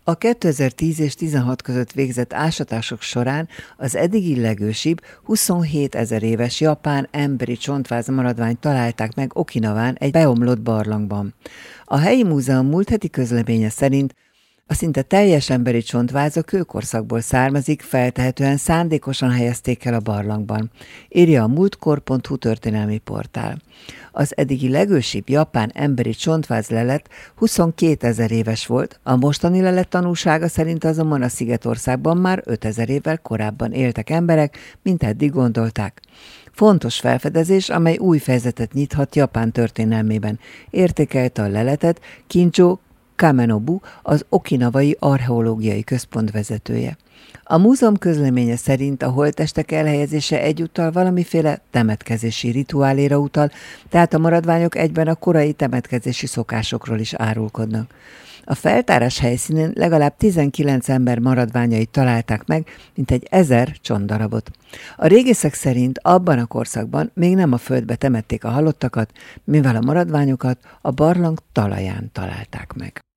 A 2010 és 16 között végzett ásatások során az eddigi legősibb 27 000 éves japán emberi csontváz maradványt találták meg Okinawán egy beomlott barlangban. A helyi múzeum múlt heti közleménye szerint a szinte teljes emberi csontváz a kőkorszakból származik, feltehetően szándékosan helyezték el a barlangban, írja a múltkor.hu történelmi portál. Az eddigi legősibb japán emberi csontváz lelet 22 000 éves volt, a mostani lelet tanúsága szerint azonban a Szigetországban már 5000 évvel korábban éltek emberek, mint eddig gondolták. Fontos felfedezés, amely új fejezetet nyithat Japán történelmében, értékelte a leletet Kinjo Kamenobu, az Okinawai Archeológiai Központ vezetője. A múzeum közleménye szerint a holttestek elhelyezése egyúttal valamiféle temetkezési rituáléra utal, tehát a maradványok egyben a korai temetkezési szokásokról is árulkodnak. A feltárás helyszínén legalább 19 ember maradványait találták meg, mintegy 1000 csontdarabot. A régészek szerint abban a korszakban még nem a földbe temették a halottakat, mivel a maradványokat a barlang talaján találták meg.